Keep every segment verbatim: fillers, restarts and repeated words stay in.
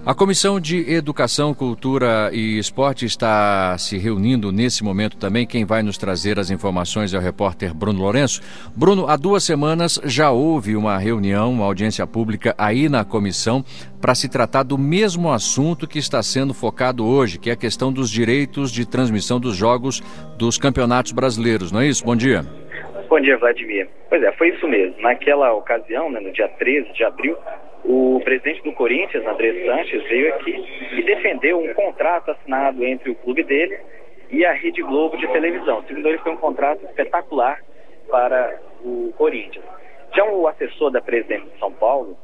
A Comissão de Educação, Cultura e Esporte está se reunindo nesse momento também. Quem vai nos trazer as informações é o repórter Bruno Lourenço. Bruno, há duas semanas já houve uma reunião, uma audiência pública aí na comissão para se tratar do mesmo assunto que está sendo focado hoje, que é a questão dos direitos de transmissão dos jogos dos campeonatos brasileiros, não é isso? Bom dia. Bom dia, Vladimir. Pois é, foi isso mesmo. Naquela ocasião, né, no dia treze de abril, o presidente do Corinthians, André Sanches, veio aqui e defendeu um contrato assinado entre o clube dele e a Rede Globo de televisão. Segundo ele, foi um contrato espetacular para o Corinthians. Já o assessor da presidência de São Paulo,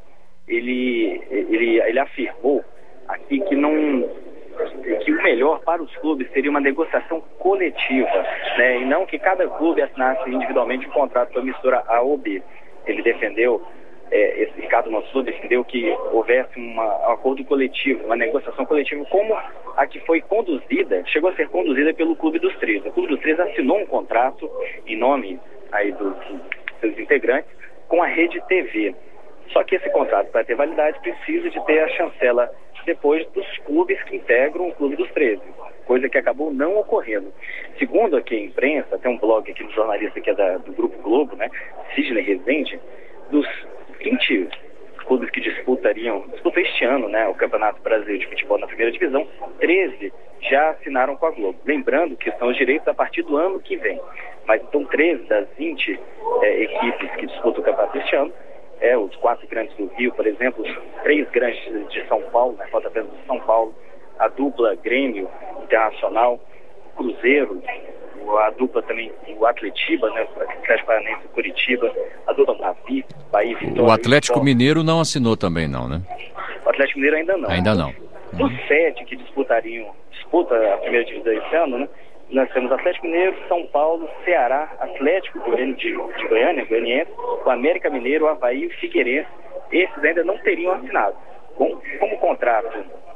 ele, ele, ele afirmou aqui que não... que o melhor para os clubes seria uma negociação coletiva, né, e não que cada clube assinasse individualmente um contrato com a emissora A ou B. Ele defendeu, é, esse Ricardo Mansuur defendeu que houvesse uma, um acordo coletivo, uma negociação coletiva como a que foi conduzida, chegou a ser conduzida pelo Clube dos treze. O Clube dos treze assinou um contrato em nome aí dos seus integrantes com a Rede T V. Só que esse contrato, para ter validade, precisa de ter a chancela depois dos clubes que integram o Clube dos treze, coisa que acabou não ocorrendo. Segundo aqui a imprensa, tem um blog aqui do jornalista que é da, do Grupo Globo, né, Sidney Rezende, dos vinte clubes que disputariam, disputam este ano, né, o Campeonato Brasileiro de Futebol na primeira divisão, treze já assinaram com a Globo. Lembrando que são os direitos a partir do ano que vem. Mas então treze das vinte é, equipes que disputam o campeonato este ano, É, os quatro grandes do Rio, por exemplo, os três grandes de São Paulo, né, falta apenas de São Paulo, a dupla Grêmio Internacional, Cruzeiro, a dupla também, o Atletiba, né, o Atlético Paranaense e Curitiba, a dupla Navi, Bahia e Vitória. O Atlético Mineiro não assinou também não, né? O Atlético Mineiro ainda não. Ainda não. Dos sete que disputariam, disputa a primeira divisão esse ano, né, nós temos Atlético Mineiro, São Paulo, Ceará, Atlético Goiano de, de Goiânia, Goianiense, o América Mineiro, o Avaí e o Figueirense. Esses ainda não teriam assinado. Como, como contrato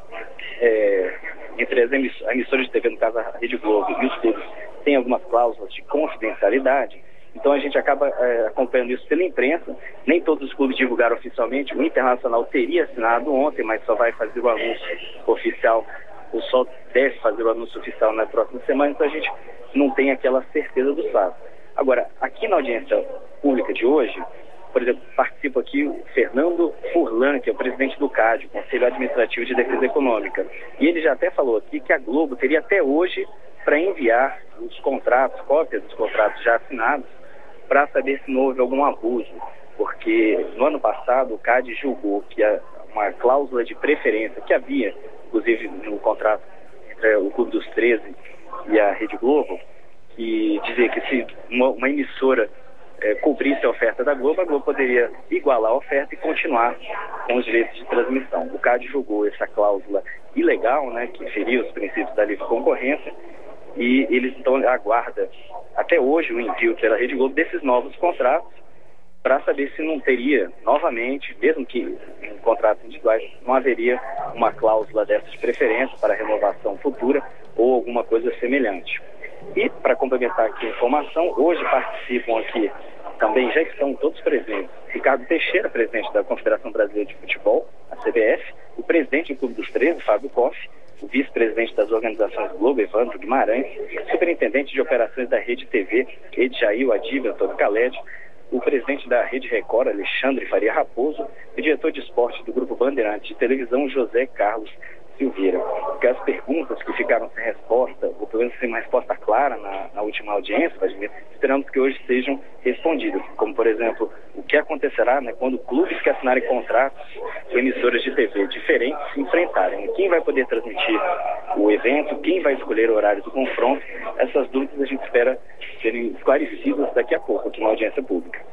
é, entre as emiss- a emissora de T V, no caso a Rede Globo, e os clubes, tem algumas cláusulas de confidencialidade, então a gente acaba é, acompanhando isso pela imprensa. Nem todos os clubes divulgaram oficialmente. O Internacional teria assinado ontem, mas só vai fazer o anúncio oficial, o só deve fazer o anúncio oficial na próxima semana, então a gente não tem aquela certeza dos fatos. Agora, aqui na audiência pública de hoje, por exemplo, participa aqui o Fernando Furlan, que é o presidente do C A D, Conselho Administrativo de Defesa Econômica, e ele já até falou aqui que a Globo teria até hoje para enviar os contratos, cópias dos contratos já assinados, para saber se não houve algum abuso, porque no ano passado o C A D julgou que a, uma cláusula de preferência que havia, inclusive no contrato entre o Clube dos treze e a Rede Globo, que dizia que se uma, uma emissora é, cobrisse a oferta da Globo, a Globo poderia igualar a oferta e continuar com os direitos de transmissão. O C A D julgou essa cláusula ilegal, né, que feria os princípios da livre concorrência, e eles então aguardam até hoje o envio pela Rede Globo desses novos contratos, para saber se não teria, novamente, mesmo que em contratos individuais, não haveria uma cláusula dessa de preferência para renovação futura ou alguma coisa semelhante. E, para complementar aqui a informação, hoje participam aqui, também já estão todos presentes, Ricardo Teixeira, presidente da Confederação Brasileira de Futebol, a C B F, o presidente do Clube dos treze, Fábio Koff, o vice-presidente das organizações Globo, Evandro Guimarães, superintendente de operações da Rede T V, Edjail Adib, Antônio Caled, o presidente da Rede Record, Alexandre Faria Raposo, e o diretor de esporte do Grupo Bandeirantes de Televisão, José Carlos Silveira. Porque as perguntas que ficaram sem resposta, ou pelo menos sem uma resposta clara na, na última audiência, esperamos que hoje sejam respondidas. Como, por exemplo, o que acontecerá, né, quando clubes que assinarem contratos com emissoras de T V diferentes se enfrentarem. Quem vai poder transmitir o evento, quem vai escolher o horário do confronto. Essas dúvidas a gente espera serem esclarecidas daqui a pouco aqui na audiência pública.